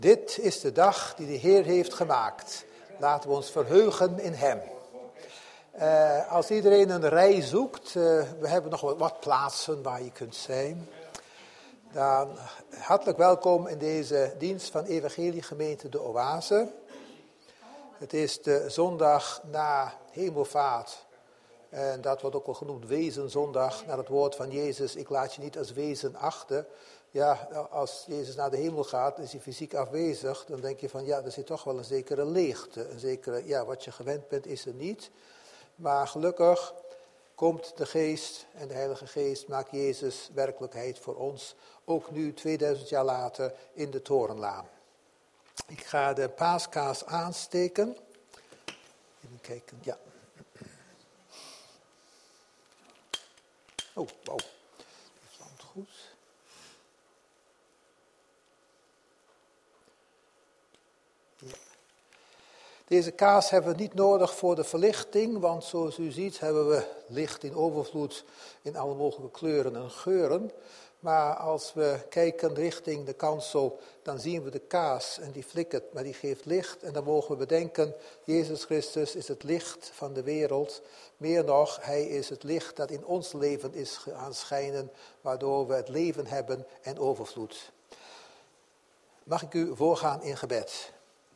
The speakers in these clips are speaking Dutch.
Dit is de dag die de Heer heeft gemaakt. Laten we ons verheugen in hem. Als iedereen een rij zoekt, we hebben nog wat plaatsen waar je kunt zijn. Dan hartelijk welkom in deze dienst van Evangeliegemeente de Oase. Het is de zondag na Hemelvaart. En dat wordt ook wel genoemd Wezenzondag, naar het woord van Jezus. Ik laat je niet als wezen achter. Ja, als Jezus naar de hemel gaat, is hij fysiek afwezig. Dan denk je van, ja, er zit toch wel een zekere leegte. Een zekere, ja, wat je gewend bent is er niet. Maar gelukkig komt de Geest en de Heilige Geest maakt Jezus werkelijkheid voor ons. Ook nu, 2000 jaar later, in de Torenlaan. Ik ga de paaskaas aansteken. Even kijken, ja. Oh, wow. Dat is goed. Ja. Deze kaas hebben we niet nodig voor de verlichting, want zoals u ziet hebben we licht in overvloed in alle mogelijke kleuren en geuren. Maar als we kijken richting de kansel, dan zien we de kaas en die flikkert, maar die geeft licht. En dan mogen we bedenken, Jezus Christus is het licht van de wereld. Meer nog, hij is het licht dat in ons leven is gaan schijnen, waardoor we het leven hebben en overvloed. Mag ik u voorgaan in gebed?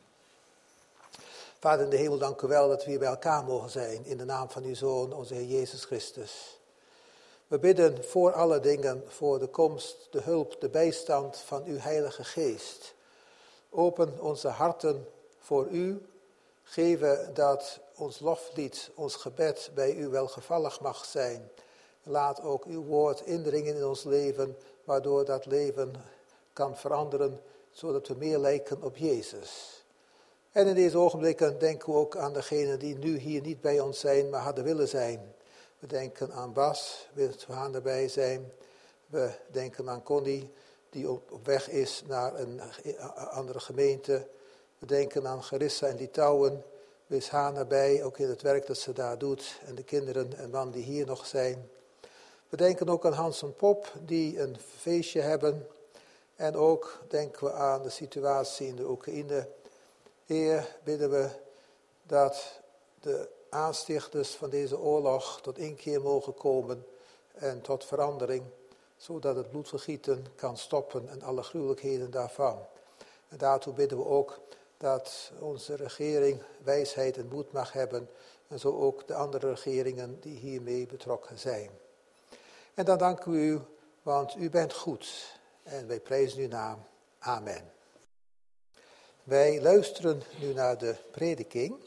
Vader in de hemel, dank u wel dat we hier bij elkaar mogen zijn in de naam van uw Zoon, onze Heer Jezus Christus. We bidden voor alle dingen, voor de komst, de hulp, de bijstand van uw Heilige Geest. Open onze harten voor u. Geven dat ons loflied, ons gebed bij u welgevallig mag zijn. Laat ook uw woord indringen in ons leven, waardoor dat leven kan veranderen, zodat we meer lijken op Jezus. En in deze ogenblikken denken we ook aan degenen die nu hier niet bij ons zijn, maar hadden willen zijn. We denken aan Bas, wil het erbij zijn. We denken aan Connie, die op weg is naar een andere gemeente. We denken aan Gerissa in Litouwen. Wees haar nabij, ook in het werk dat ze daar doet. En de kinderen en man die hier nog zijn. We denken ook aan Hans en Pop, die een feestje hebben. En ook denken we aan de situatie in de Oekraïne. Heer, bidden we dat de aanstichters van deze oorlog tot inkeer mogen komen en tot verandering, zodat het bloedvergieten kan stoppen en alle gruwelijkheden daarvan. En daartoe bidden we ook dat onze regering wijsheid en moed mag hebben en zo ook de andere regeringen die hiermee betrokken zijn. En dan danken we u, want u bent goed en wij prijzen uw naam. Amen. Wij luisteren nu naar de prediking.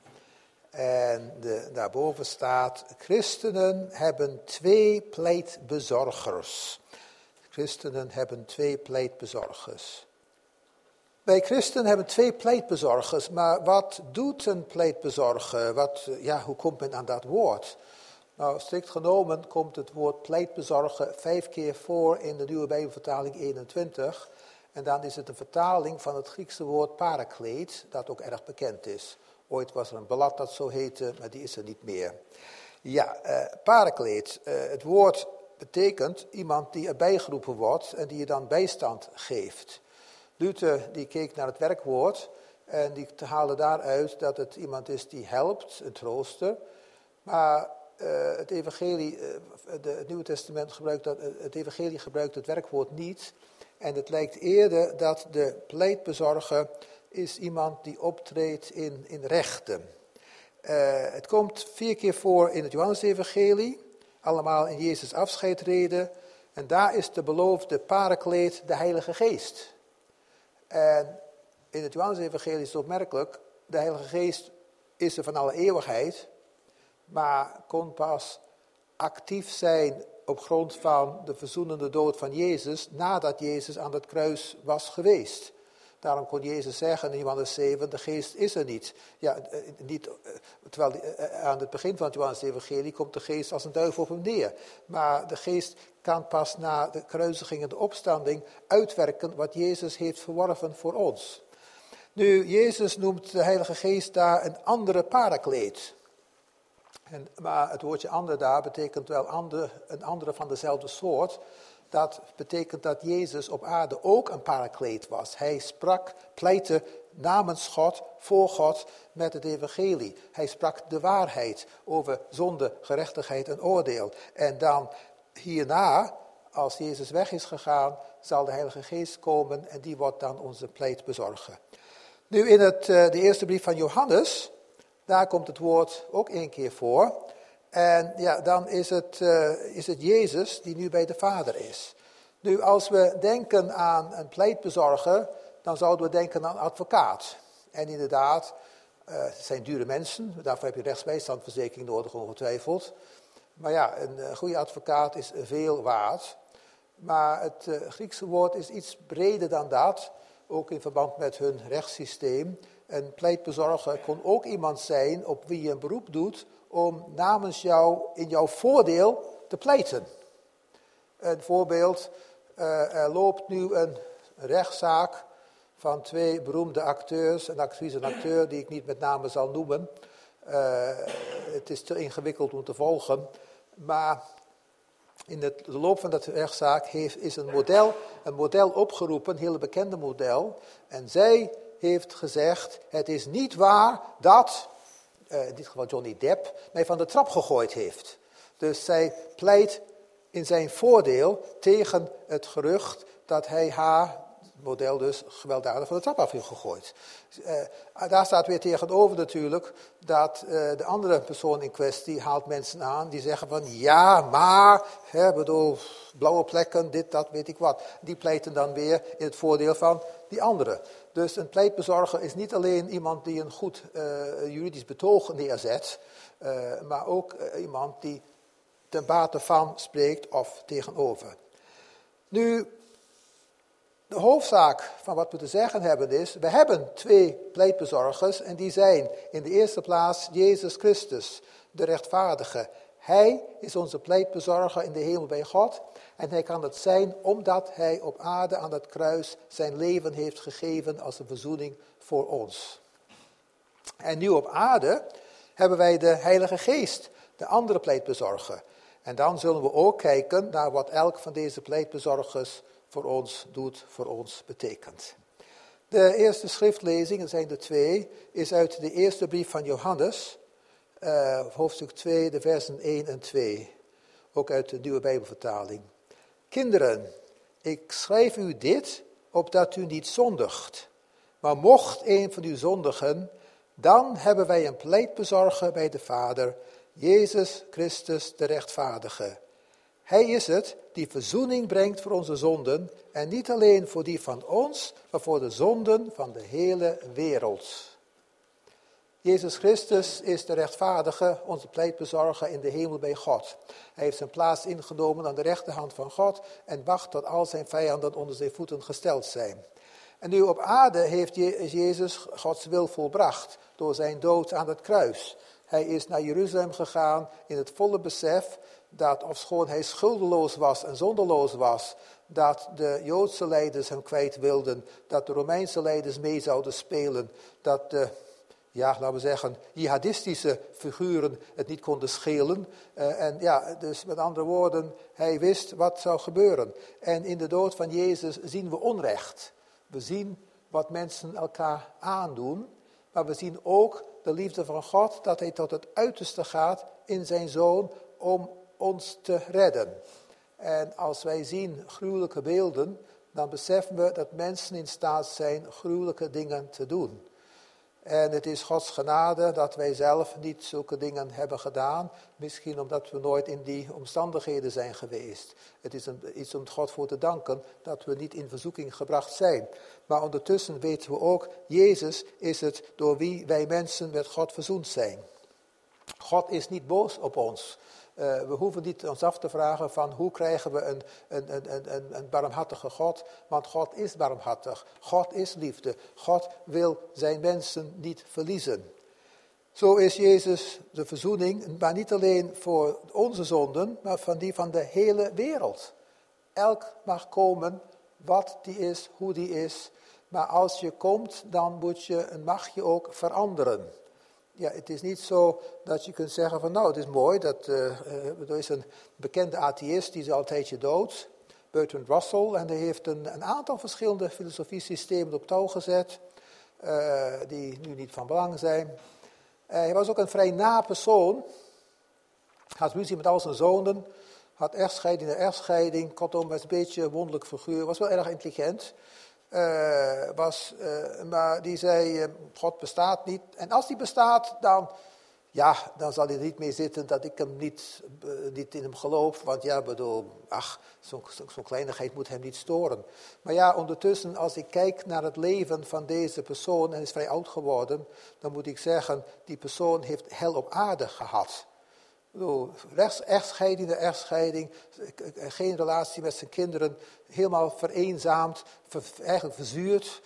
En daarboven staat, christenen hebben 2 pleitbezorgers. Christenen hebben 2 pleitbezorgers. Wij christenen hebben 2 pleitbezorgers, maar wat doet een pleitbezorger? Hoe komt men aan dat woord? Nou, strikt genomen komt het woord pleitbezorger 5 keer voor in de Nieuwe Bijbelvertaling 21. En dan is het een vertaling van het Griekse woord parakleet, dat ook erg bekend is. Ooit was er een blad dat zo heette, maar die is er niet meer. Ja, parakleet. Het woord betekent iemand die erbij geroepen wordt en die je dan bijstand geeft. Luther die keek naar het werkwoord en die haalde daaruit dat het iemand is die helpt, een trooster. Maar het Nieuwe Testament gebruikt het werkwoord niet. En het lijkt eerder dat de pleitbezorger is iemand die optreedt in rechten. Het komt 4 keer voor in het Johannesevangelie, allemaal in Jezus' afscheidrede. En daar is de beloofde parakleet de Heilige Geest. En in het Johannesevangelie is het opmerkelijk, de Heilige Geest is er van alle eeuwigheid, maar kon pas actief zijn op grond van de verzoenende dood van Jezus, nadat Jezus aan het kruis was geweest. Daarom kon Jezus zeggen in Johannes 7, de geest is er niet. Ja, terwijl aan het begin van het Johannes-evangelie komt de geest als een duif op hem neer. Maar de geest kan pas na de kruisiging en de opstanding uitwerken wat Jezus heeft verworven voor ons. Nu, Jezus noemt de Heilige Geest daar een andere parakleet. Maar het woordje ander daar betekent wel een andere van dezelfde soort. dat betekent dat Jezus op aarde ook een parakleet was. Hij pleitte namens God, voor God, met het evangelie. Hij sprak de waarheid over zonde, gerechtigheid en oordeel. En dan hierna, als Jezus weg is gegaan, zal de Heilige Geest komen en die wordt dan onze pleit bezorgen. Nu in de eerste brief van Johannes, daar komt het woord ook 1 keer voor. En ja, dan is het Jezus die nu bij de Vader is. Nu, als we denken aan een pleitbezorger, dan zouden we denken aan een advocaat. En inderdaad, het zijn dure mensen, daarvoor heb je rechtsbijstandverzekering nodig ongetwijfeld. Maar ja, een goede advocaat is veel waard. Maar het Griekse woord is iets breder dan dat, ook in verband met hun rechtssysteem. Een pleitbezorger kon ook iemand zijn op wie je een beroep doet om namens jou in jouw voordeel te pleiten. Een voorbeeld, er loopt nu een rechtszaak van 2 beroemde acteurs, een actrice en acteur die ik niet met name zal noemen. Het is te ingewikkeld om te volgen, maar in de loop van dat rechtszaak is een model opgeroepen, een hele bekende model. En zij heeft gezegd, het is niet waar dat, in dit geval Johnny Depp, mij van de trap gegooid heeft. Dus zij pleit in zijn voordeel tegen het gerucht dat hij haar, het model dus, gewelddadig van de trap af heeft gegooid. Daar staat weer tegenover natuurlijk dat de andere persoon in kwestie haalt mensen aan die zeggen van ja, maar, blauwe plekken, dit, dat, weet ik wat. Die pleiten dan weer in het voordeel van die andere. Dus een pleitbezorger is niet alleen iemand die een goed juridisch betoog neerzet, maar ook iemand die ten bate van spreekt of tegenover. Nu, de hoofdzaak van wat we te zeggen hebben is, we hebben 2 pleitbezorgers en die zijn in de eerste plaats Jezus Christus, de rechtvaardige. Hij is onze pleitbezorger in de hemel bij God en hij kan het zijn omdat hij op aarde aan het kruis zijn leven heeft gegeven als een verzoening voor ons. En nu op aarde hebben wij de Heilige Geest, de andere pleitbezorger. En dan zullen we ook kijken naar wat elk van deze pleitbezorgers voor ons doet, voor ons betekent. De eerste schriftlezing, er zijn er 2, is uit de eerste brief van Johannes, hoofdstuk 2, de versen 1 en 2. Ook uit de Nieuwe Bijbelvertaling. Kinderen, ik schrijf u dit, opdat u niet zondigt. Maar mocht een van u zondigen, dan hebben wij een pleitbezorger bij de Vader, Jezus Christus de rechtvaardige. Hij is het die verzoening brengt voor onze zonden en niet alleen voor die van ons, maar voor de zonden van de hele wereld. Jezus Christus is de rechtvaardige, onze pleitbezorger in de hemel bij God. Hij heeft zijn plaats ingenomen aan de rechterhand van God en wacht tot al zijn vijanden onder zijn voeten gesteld zijn. En nu op aarde heeft Jezus Gods wil volbracht door zijn dood aan het kruis. Hij is naar Jeruzalem gegaan in het volle besef dat ofschoon hij schuldeloos was en zonderloos was, dat de Joodse leiders hem kwijt wilden, dat de Romeinse leiders mee zouden spelen, dat de, laten we zeggen, jihadistische figuren het niet konden schelen. Dus met andere woorden, hij wist wat zou gebeuren. En in de dood van Jezus zien we onrecht. We zien wat mensen elkaar aandoen, maar we zien ook de liefde van God, dat hij tot het uiterste gaat in zijn Zoon om ons te redden. En als wij zien gruwelijke beelden, dan beseffen we dat mensen in staat zijn gruwelijke dingen te doen. En het is Gods genade dat wij zelf niet zulke dingen hebben gedaan. Misschien omdat we nooit in die omstandigheden zijn geweest. Het is iets om God voor te danken dat we niet in verzoeking gebracht zijn. Maar ondertussen weten we ook, Jezus is het door wie wij mensen met God verzoend zijn. God is niet boos op ons. We hoeven niet ons af te vragen van hoe krijgen we een barmhartige God. Want God is barmhartig. God is liefde. God wil zijn mensen niet verliezen. Zo is Jezus de verzoening, maar niet alleen voor onze zonden, maar van die van de hele wereld. Elk mag komen wat die is, hoe die is. Maar als je komt, dan mag je ook veranderen. Ja, het is niet zo dat je kunt zeggen van het is mooi, er is een bekende atheïst, die is al een tijdje dood. Bertrand Russell. En hij heeft een aantal verschillende filosofiesystemen op touw gezet, die nu niet van belang zijn. Hij was ook een vrij na persoon. Had ruzie met al zijn zonen. Had echtscheiding. Kortom, was een beetje een wonderlijk figuur. Was wel erg intelligent. Maar die zei, God bestaat niet. En als die bestaat, dan zal hij er niet mee zitten dat ik hem niet in hem geloof. Want zo'n kleinigheid moet hem niet storen. Maar ondertussen, als ik kijk naar het leven van deze persoon, en hij is vrij oud geworden, dan moet ik zeggen, die persoon heeft hel op aarde gehad. Echtscheiding, geen relatie met zijn kinderen, helemaal vereenzaamd, eigenlijk verzuurd.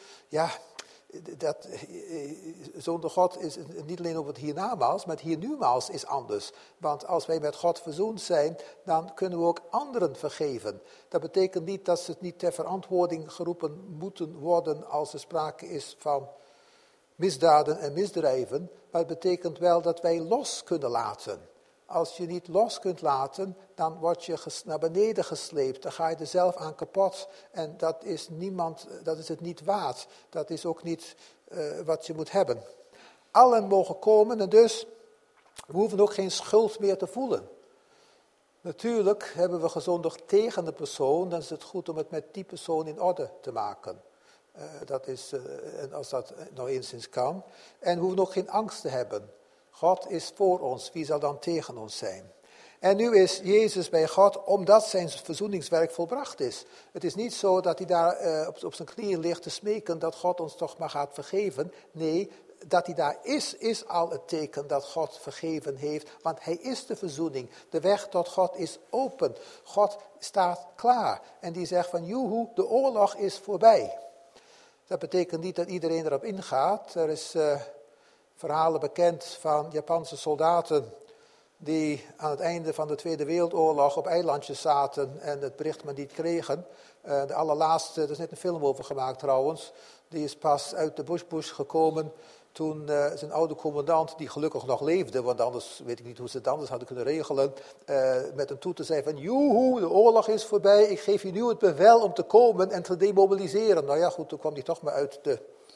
Zonder God is het niet alleen over het hiernamaals, maar het hiernumaals is anders. Want als wij met God verzoend zijn, dan kunnen we ook anderen vergeven. Dat betekent niet dat ze niet ter verantwoording geroepen moeten worden als er sprake is van misdaden en misdrijven. Maar het betekent wel dat wij los kunnen laten. Als je niet los kunt laten, dan word je naar beneden gesleept. Dan ga je er zelf aan kapot. En dat is het niet waard. Dat is ook niet wat je moet hebben. Allen mogen komen en dus, we hoeven ook geen schuld meer te voelen. Natuurlijk hebben we gezondigd tegen de persoon, dan is het goed om het met die persoon in orde te maken. Dat is, als dat nog enigszins kan. En we hoeven ook geen angst te hebben. God is voor ons, wie zal dan tegen ons zijn? En nu is Jezus bij God, omdat zijn verzoeningswerk volbracht is. Het is niet zo dat hij daar op zijn knieën ligt te smeken dat God ons toch maar gaat vergeven. Nee, dat hij daar is al het teken dat God vergeven heeft. Want hij is de verzoening. De weg tot God is open. God staat klaar. En die zegt van, joehoe, de oorlog is voorbij. Dat betekent niet dat iedereen erop ingaat. Er is verhalen bekend van Japanse soldaten die aan het einde van de Tweede Wereldoorlog op eilandjes zaten en het bericht maar niet kregen. De allerlaatste, er is net een film over gemaakt trouwens, die is pas uit de bush gekomen toen zijn oude commandant, die gelukkig nog leefde, want anders weet ik niet hoe ze het anders hadden kunnen regelen, met een toeter zei van, joehoe, de oorlog is voorbij, ik geef je nu het bevel om te komen en te demobiliseren. Nou ja, goed, toen kwam hij toch maar uit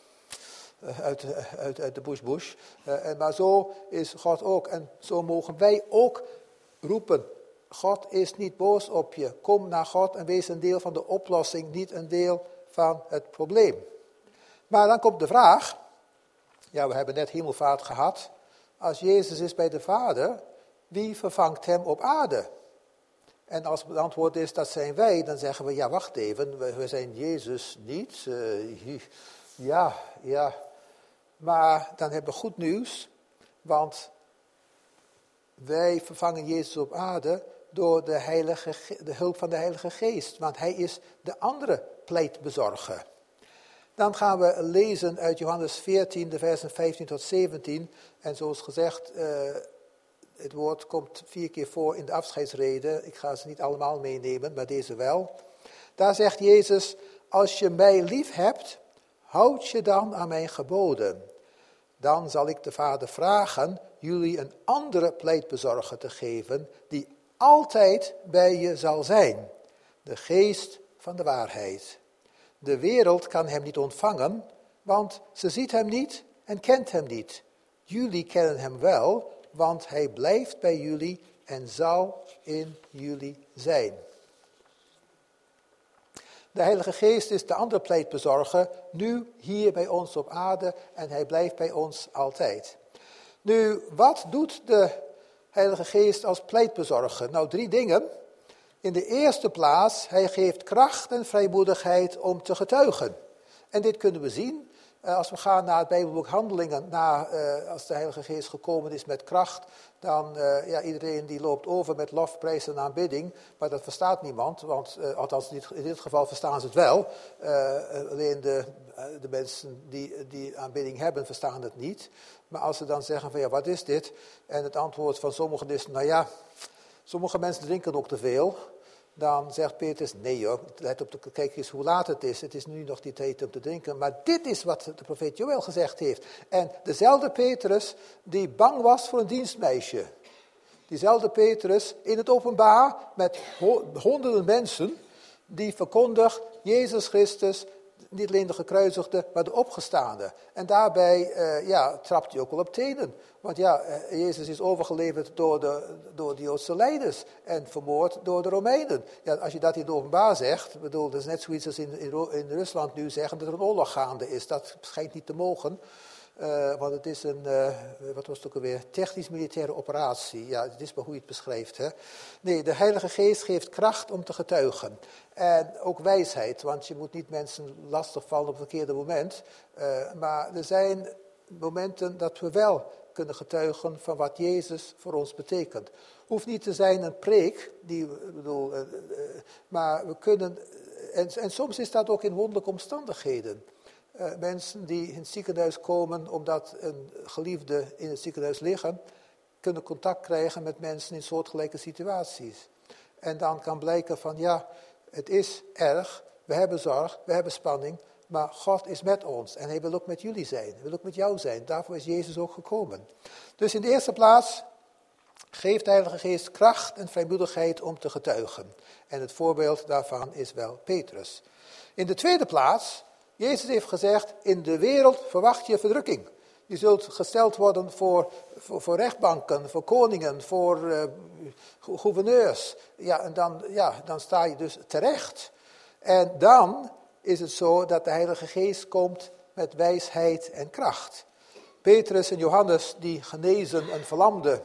de bush. Maar zo is God ook. En zo mogen wij ook roepen. God is niet boos op je. Kom naar God en wees een deel van de oplossing, niet een deel van het probleem. Maar dan komt de vraag. Ja, we hebben net hemelvaart gehad. Als Jezus is bij de Vader, wie vervangt hem op aarde? En als het antwoord is, dat zijn wij, dan zeggen we, ja, wacht even, we zijn Jezus niet. Ja. Maar dan hebben we goed nieuws, want wij vervangen Jezus op aarde door de hulp van de Heilige Geest. Want hij is de andere pleitbezorger. Dan gaan we lezen uit Johannes 14, de versen 15 tot 17. En zoals gezegd, het woord komt 4 keer voor in de afscheidsrede. Ik ga ze niet allemaal meenemen, maar deze wel. Daar zegt Jezus, als je mij lief hebt, houd je dan aan mijn geboden. Dan zal ik de Vader vragen jullie een andere pleitbezorger te geven, die altijd bij je zal zijn. De geest van de waarheid. De wereld kan hem niet ontvangen, want ze ziet hem niet en kent hem niet. Jullie kennen hem wel, want hij blijft bij jullie en zal in jullie zijn. De Heilige Geest is de andere pleitbezorger, nu hier bij ons op aarde en hij blijft bij ons altijd. Nu, wat doet de Heilige Geest als pleitbezorger? Nou, 3 dingen. In de eerste plaats, hij geeft kracht en vrijmoedigheid om te getuigen. En dit kunnen we zien als we gaan naar het Bijbelboek Handelingen, als de Heilige Geest gekomen is met kracht, dan iedereen die loopt over met lofprijs en aanbidding, maar dat verstaat niemand, want althans in dit geval verstaan ze het wel. Alleen de mensen die aanbidding hebben, verstaan het niet. Maar als ze dan zeggen van wat is dit? En het antwoord van sommigen is, sommige mensen drinken ook te veel. Dan zegt Petrus, nee joh, kijk eens hoe laat het is. Het is nu nog die tijd om te drinken. Maar dit is wat de profeet Joël gezegd heeft. En dezelfde Petrus die bang was voor een dienstmeisje. Diezelfde Petrus in het openbaar met honderden mensen. die verkondigt Jezus Christus, niet alleen de gekruisigde, maar de opgestaande. En daarbij trapt hij ook wel op tenen. Want Jezus is overgeleverd door de Joodse leiders en vermoord door de Romeinen. Ja, als je dat in het openbaar zegt, bedoel, dat is net zoiets als in Rusland nu zeggen dat er een oorlog gaande is. Dat schijnt niet te mogen. Want het is een, wat was het ook alweer, technisch-militaire operatie. Ja, het is maar hoe je het beschrijft. Hè? Nee, de Heilige Geest geeft kracht om te getuigen. En ook wijsheid, want je moet niet mensen lastigvallen op het verkeerde moment. Maar er zijn momenten dat we wel kunnen getuigen van wat Jezus voor ons betekent. Hoeft niet te zijn een preek, maar we kunnen, en soms is dat ook in wonderlijke omstandigheden. Mensen die in het ziekenhuis komen omdat een geliefde in het ziekenhuis liggen, kunnen contact krijgen met mensen in soortgelijke situaties. En dan kan blijken van het is erg, we hebben zorg, we hebben spanning, maar God is met ons en hij wil ook met jullie zijn, hij wil ook met jou zijn. Daarvoor is Jezus ook gekomen. Dus in de eerste plaats geeft de Heilige Geest kracht en vrijmoedigheid om te getuigen. En het voorbeeld daarvan is wel Petrus. In de tweede plaats, Jezus heeft gezegd, in de wereld verwacht je verdrukking. Je zult gesteld worden voor rechtbanken, voor koningen, voor gouverneurs. Ja, en dan sta je dus terecht. En dan is het zo dat de Heilige Geest komt met wijsheid en kracht. Petrus en Johannes die genezen een verlamde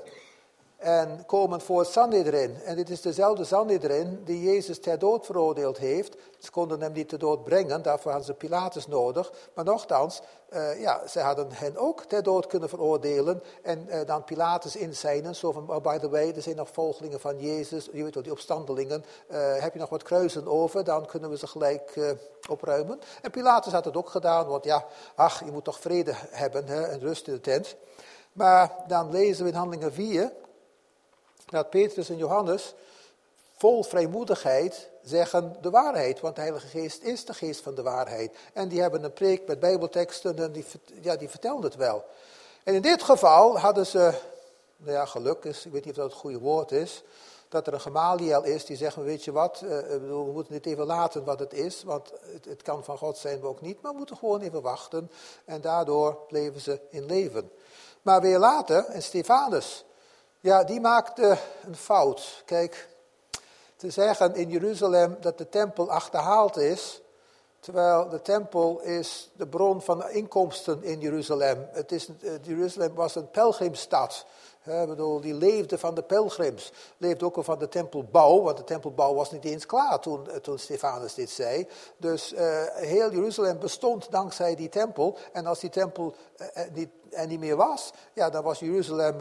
en komen voor het Sanhedrin. En dit is dezelfde Sanhedrin die Jezus ter dood veroordeeld heeft. Ze konden hem niet ter dood brengen, daarvoor hadden ze Pilatus nodig. Maar nochtans, ze hadden hen ook ter dood kunnen veroordelen. En dan Pilatus inzijnen, zo van, by the way, er zijn nog volgelingen van Jezus. Je weet wel, die opstandelingen. Heb je nog wat kruisen over, dan kunnen we ze gelijk opruimen. En Pilatus had het ook gedaan, want je moet toch vrede hebben en rust in de tent. Maar dan lezen we in Handelingen 4... dat Petrus en Johannes vol vrijmoedigheid zeggen de waarheid. Want de Heilige Geest is de geest van de waarheid. En die hebben een preek met bijbelteksten en die vertelden het wel. En in dit geval hadden ze, geluk is, ik weet niet of dat het goede woord is, dat er een Gamaliel is die zegt, weet je wat, we moeten dit even laten wat het is. Want het kan van God zijn, maar ook niet. Maar we moeten gewoon even wachten. En daardoor bleven ze in leven. Maar weer later, en Stefanus, die maakte een fout. Kijk, te zeggen in Jeruzalem dat de tempel achterhaald is, terwijl de tempel is de bron van inkomsten in Jeruzalem. Jeruzalem was een pelgrimstad. Die leefde van de pelgrims. Leefde ook al van de tempelbouw, want de tempelbouw was niet eens klaar toen Stefanus dit zei. Dus heel Jeruzalem bestond dankzij die tempel. En als die tempel niet meer was, dan was Jeruzalem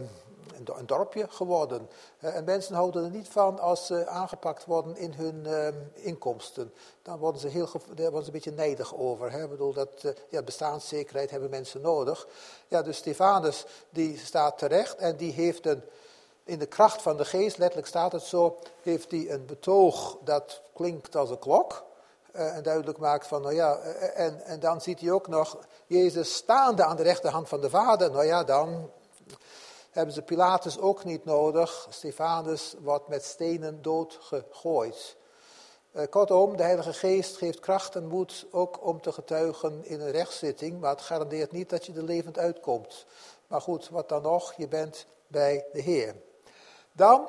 een dorpje geworden. En mensen houden er niet van als ze aangepakt worden in hun inkomsten. Dan worden ze een beetje nijdig over. Ik bedoel, bestaanszekerheid hebben mensen nodig. Ja, dus Stefanus die staat terecht en die heeft in de kracht van de geest, letterlijk staat het zo, heeft hij een betoog dat klinkt als een klok. En duidelijk maakt van, en dan ziet hij ook nog Jezus staande aan de rechterhand van de Vader. Dan hebben ze Pilatus ook niet nodig. Stefanus wordt met stenen doodgegooid. Kortom, de Heilige Geest geeft kracht en moed ook om te getuigen in een rechtszitting. Maar het garandeert niet dat je er levend uitkomt. Maar goed, wat dan nog? Je bent bij de Heer. Dan,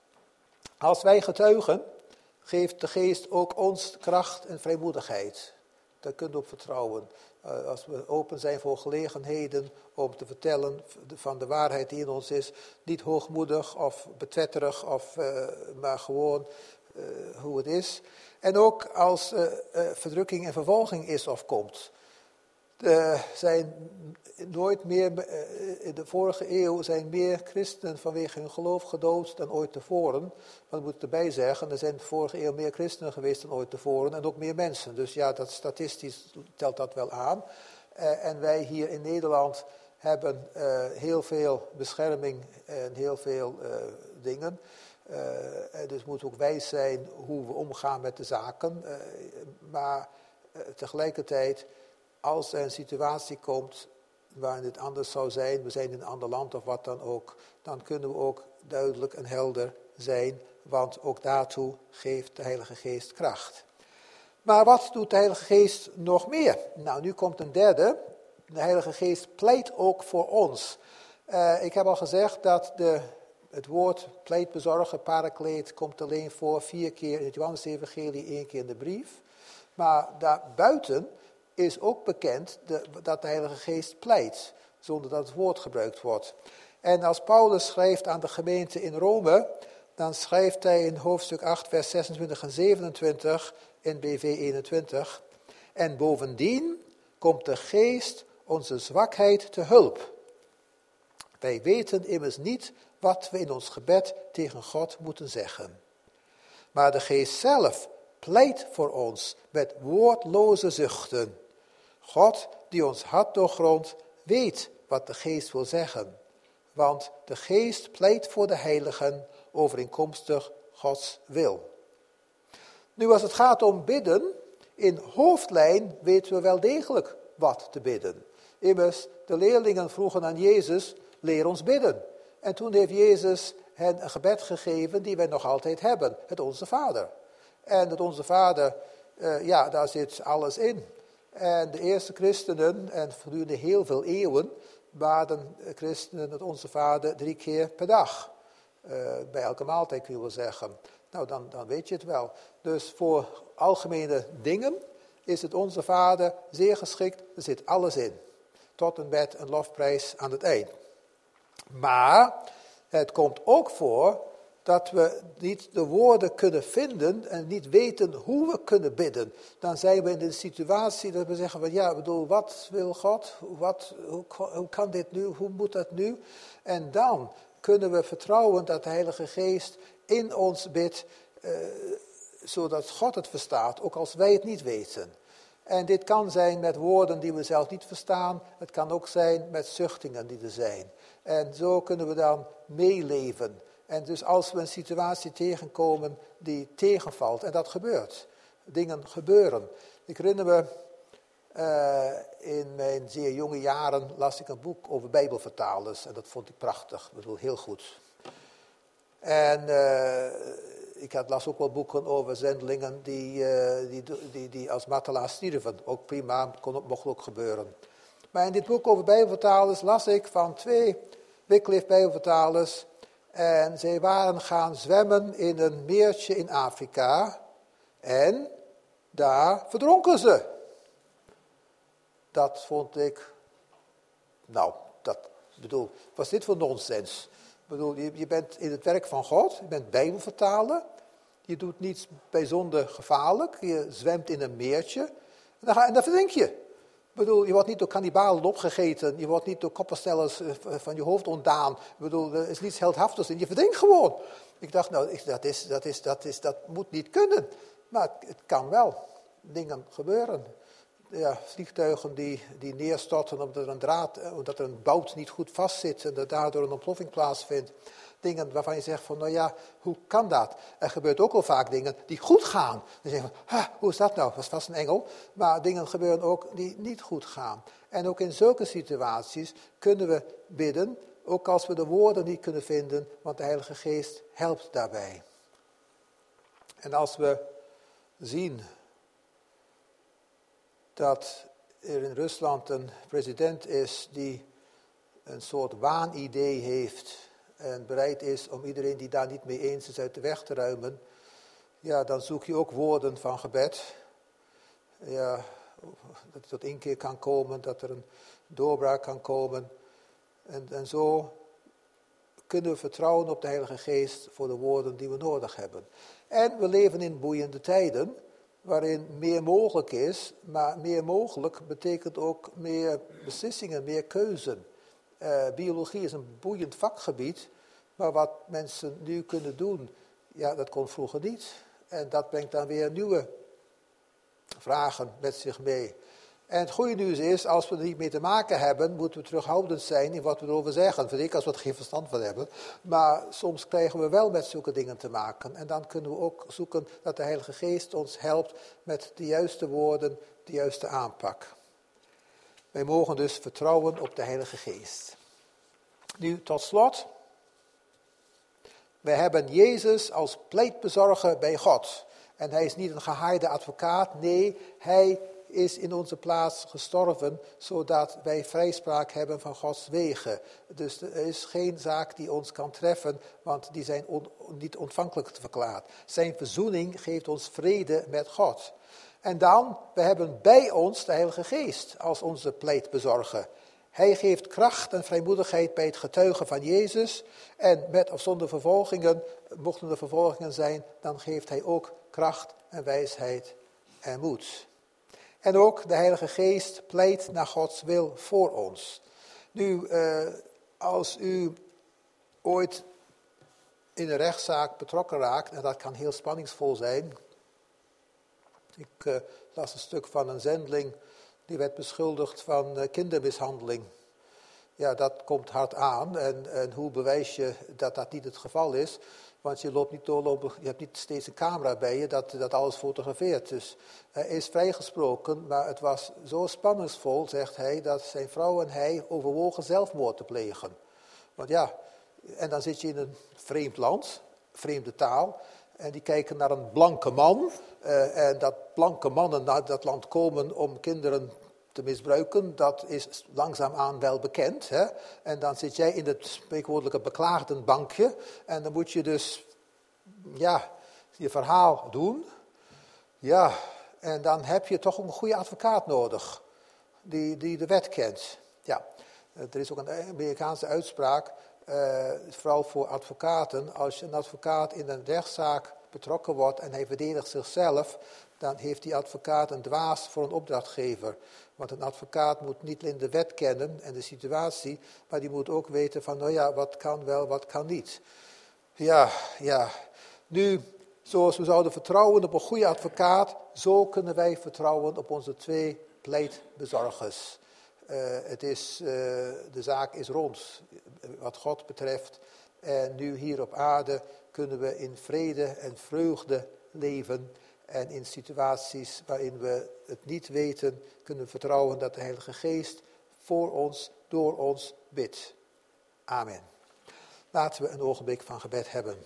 als wij getuigen, geeft de Geest ook ons kracht en vrijmoedigheid. Daar kunt u op vertrouwen. Als we open zijn voor gelegenheden om te vertellen van de waarheid die in ons is. Niet hoogmoedig of betwetterig, maar gewoon hoe het is. En ook als verdrukking en vervolging is of komt. Zijn nooit meer, in de vorige eeuw zijn meer christenen vanwege hun geloof gedood dan ooit tevoren. Maar ik moet erbij zeggen, er zijn de vorige eeuw meer christenen geweest dan ooit tevoren en ook meer mensen. Dus dat statistisch telt dat wel aan. En wij hier in Nederland hebben heel veel bescherming en heel veel dingen. Dus moeten ook wijs zijn hoe we omgaan met de zaken. Maar tegelijkertijd, als er een situatie komt waarin het anders zou zijn, we zijn in een ander land of wat dan ook, dan kunnen we ook duidelijk en helder zijn want ook daartoe geeft de Heilige Geest kracht. Maar wat doet de Heilige Geest nog meer? Nou, nu komt een derde. De Heilige Geest pleit ook voor ons. Ik heb al gezegd dat het woord pleitbezorger, parakleet, komt alleen voor 4 keer in het Johannes-evangelie, 1 keer in de brief. Maar daarbuiten is ook bekend dat de Heilige Geest pleit, zonder dat het woord gebruikt wordt. En als Paulus schrijft aan de gemeente in Rome, dan schrijft hij in hoofdstuk 8, vers 26 en 27 in BV 21. En bovendien komt de Geest onze zwakheid te hulp. Wij weten immers niet wat we in ons gebed tegen God moeten zeggen. Maar de Geest zelf pleit voor ons met woordloze zuchten. God, die ons hart doorgrondt, weet wat de Geest wil zeggen. Want de Geest pleit voor de heiligen overeenkomstig Gods wil. Nu, als het gaat om bidden, in hoofdlijn weten we wel degelijk wat te bidden. Immers, de leerlingen vroegen aan Jezus, leer ons bidden. En toen heeft Jezus hen een gebed gegeven die wij nog altijd hebben, het Onze Vader. En het Onze Vader, daar zit alles in. En de eerste christenen, en gedurende heel veel eeuwen, baden christenen het Onze Vader 3 keer per dag. Bij elke maaltijd kun je wel zeggen. Nou, dan weet je het wel. Dus voor algemene dingen is het Onze Vader zeer geschikt. Er zit alles in. Tot en met een lofprijs aan het eind. Maar het komt ook voor dat we niet de woorden kunnen vinden en niet weten hoe we kunnen bidden. Dan zijn we in de situatie dat we zeggen, wat wil God? Hoe kan dit nu? Hoe moet dat nu? En dan kunnen we vertrouwen dat de Heilige Geest in ons bidt, zodat God het verstaat, ook als wij het niet weten. En dit kan zijn met woorden die we zelf niet verstaan. Het kan ook zijn met zuchtingen die er zijn. En zo kunnen we dan meeleven. En dus als we een situatie tegenkomen die tegenvalt, en dat gebeurt. Dingen gebeuren. Ik herinner me, in mijn zeer jonge jaren las ik een boek over Bijbelvertalers. En dat vond ik prachtig. Ik bedoel, heel goed. En ik las ook wel boeken over zendelingen die als martelaar stierven. Ook prima, mocht ook gebeuren. Maar in dit boek over Bijbelvertalers las ik van 2 Wycliffe Bijbelvertalers. En zij waren gaan zwemmen in een meertje in Afrika. En daar verdronken ze. Dat vond ik, was dit voor nonsens? Je bent in het werk van God, je bent Bijbelvertaler. Je doet niets bijzonder gevaarlijk. Je zwemt in een meertje. En dan verdrink je. Je wordt niet door kannibalen opgegeten. Je wordt niet door koppenstellers van je hoofd ontdaan. Er is niets heldhaftigs in. Je verdrinkt gewoon. Ik dacht, dat moet niet kunnen. Maar het kan wel. Dingen gebeuren. Ja, vliegtuigen die neerstorten omdat er een bout niet goed vastzit en er daardoor een ontploffing plaatsvindt. Dingen waarvan je zegt van, hoe kan dat? Er gebeurt ook wel vaak dingen die goed gaan. Dan zeg je van, hoe is dat nou? Dat was vast een engel. Maar dingen gebeuren ook die niet goed gaan. En ook in zulke situaties kunnen we bidden, ook als we de woorden niet kunnen vinden, want de Heilige Geest helpt daarbij. En als we zien dat er in Rusland een president is die een soort waanidee heeft en bereid is om iedereen die daar niet mee eens is uit de weg te ruimen, dan zoek je ook woorden van gebed. Ja, dat er tot inkeer kan komen, dat er een doorbraak kan komen. En zo kunnen we vertrouwen op de Heilige Geest voor de woorden die we nodig hebben. En we leven in boeiende tijden, waarin meer mogelijk is, maar meer mogelijk betekent ook meer beslissingen, meer keuzen. Biologie is een boeiend vakgebied, maar wat mensen nu kunnen doen, dat kon vroeger niet. En dat brengt dan weer nieuwe vragen met zich mee. En het goede nieuws is, als we er niet mee te maken hebben, moeten we terughoudend zijn in wat we erover zeggen. Zeker als we er geen verstand van hebben. Maar soms krijgen we wel met zulke dingen te maken. En dan kunnen we ook zoeken dat de Heilige Geest ons helpt met de juiste woorden, de juiste aanpak. Wij mogen dus vertrouwen op de Heilige Geest. Nu tot slot, wij hebben Jezus als pleitbezorger bij God. En hij is niet een gehaaide advocaat, nee, hij is in onze plaats gestorven, zodat wij vrijspraak hebben van Gods wegen. Dus er is geen zaak die ons kan treffen, want die zijn niet ontvankelijk verklaard. Zijn verzoening geeft ons vrede met God. En dan, we hebben bij ons de Heilige Geest als onze pleitbezorger. Hij geeft kracht en vrijmoedigheid bij het getuigen van Jezus. En met of zonder vervolgingen, mochten er vervolgingen zijn, dan geeft hij ook kracht en wijsheid en moed. En ook de Heilige Geest pleit naar Gods wil voor ons. Nu, als u ooit in een rechtszaak betrokken raakt, en dat kan heel spanningsvol zijn. Ik las een stuk van een zendeling die werd beschuldigd van kindermishandeling. Ja, dat komt hard aan. En hoe bewijs je dat dat niet het geval is? Want je loopt niet doorlopen, je hebt niet steeds een camera bij je dat alles fotografeert. Dus hij is vrijgesproken, maar het was zo spanningsvol, zegt hij, dat zijn vrouw en hij overwogen zelfmoord te plegen. Want ja, en dan zit je in een vreemd land, vreemde taal, en die kijken naar een blanke man. En dat blanke mannen naar dat land komen om kinderen te misbruiken, dat is langzaamaan wel bekend. Hè? En dan zit jij in het spreekwoordelijke beklaagdenbankje en dan moet je dus, ja, je verhaal doen. Ja, en dan heb je toch een goede advocaat nodig, die de wet kent. Ja, er is ook een Amerikaanse uitspraak, vooral voor advocaten. Als een advocaat in een rechtszaak betrokken wordt en hij verdedigt zichzelf, dan heeft die advocaat een dwaas voor een opdrachtgever. Want een advocaat moet niet alleen de wet kennen en de situatie, maar die moet ook weten van, nou ja, wat kan wel, wat kan niet. Ja. Nu, zoals we zouden vertrouwen op een goede advocaat, zo kunnen wij vertrouwen op onze 2 pleitbezorgers. De zaak is rond, wat God betreft. En nu hier op aarde kunnen we in vrede en vreugde leven. En in situaties waarin we het niet weten, kunnen we vertrouwen dat de Heilige Geest voor ons, door ons bidt. Amen. Laten we een ogenblik van gebed hebben.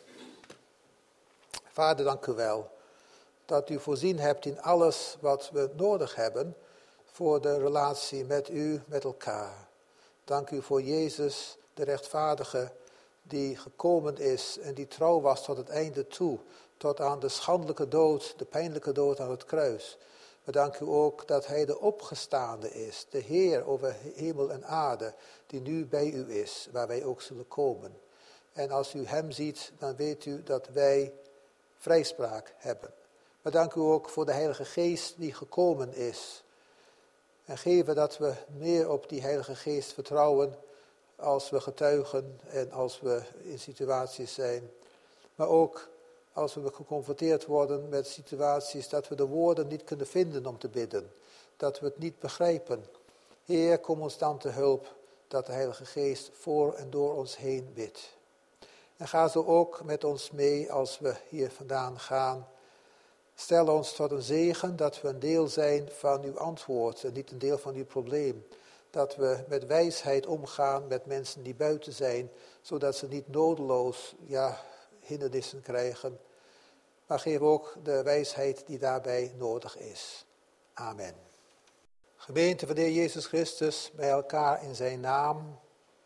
Vader, dank u wel dat u voorzien hebt in alles wat we nodig hebben voor de relatie met u, met elkaar. Dank u voor Jezus, de rechtvaardige, die gekomen is en die trouw was tot het einde toe, tot aan de schandelijke dood, de pijnlijke dood aan het kruis. We danken u ook dat hij de opgestaande is, de Heer over hemel en aarde, die nu bij u is, waar wij ook zullen komen. En als u hem ziet, dan weet u dat wij vrijspraak hebben. We danken u ook voor de Heilige Geest die gekomen is. En geven dat we meer op die Heilige Geest vertrouwen als we getuigen en als we in situaties zijn. Maar ook als we geconfronteerd worden met situaties dat we de woorden niet kunnen vinden om te bidden. Dat we het niet begrijpen. Heer, kom ons dan te hulp dat de Heilige Geest voor en door ons heen bidt. En ga zo ook met ons mee als we hier vandaan gaan. Stel ons tot een zegen dat we een deel zijn van uw antwoord en niet een deel van uw probleem. Dat we met wijsheid omgaan met mensen die buiten zijn, zodat ze niet nodeloos hindernissen krijgen. Maar geef ook de wijsheid die daarbij nodig is. Amen. Gemeente van de Heer Jezus Christus, bij elkaar in zijn naam.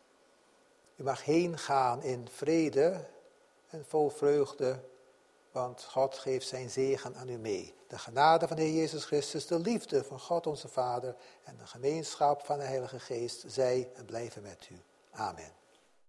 U mag heen gaan in vrede en vol vreugde, want God geeft zijn zegen aan u mee. De genade van de Heer Jezus Christus, de liefde van God onze Vader en de gemeenschap van de Heilige Geest, zij en blijven met u. Amen.